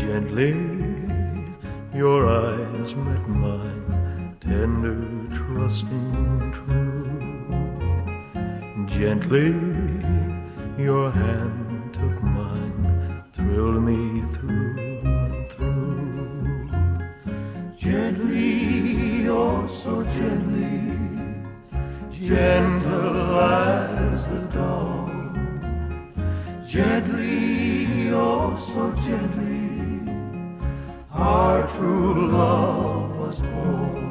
Gently your eyes met mine, tender, trusting, true. Gently your hand took mine, thrilled me through and through. Gently, oh so gently, gentle as the dawn. Gently, oh so gently, our true love was born.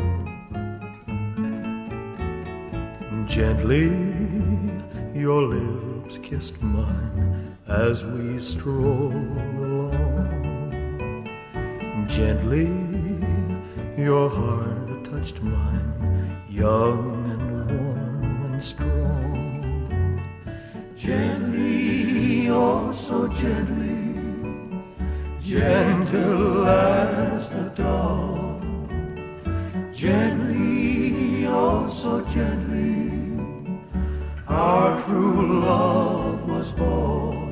Gently your lips kissed mine as we strolled along. Gently your heart touched mine, young and warm and strong. Gently, oh so gently, gentle as the dawn. Gently, oh so gently, our true love was born.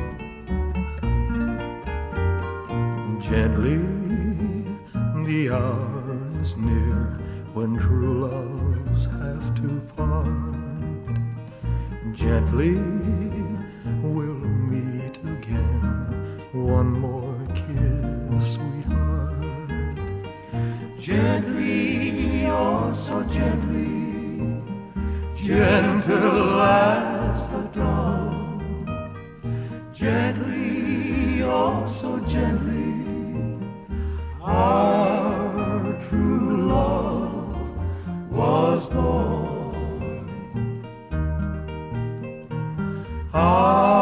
Gently, the hour is near when true loves have to part. Gently, we'll meet again. One more kiss, sweetheart. Gently, oh so gently, gentle as the dawn. Gently, oh so gently, our true love was born.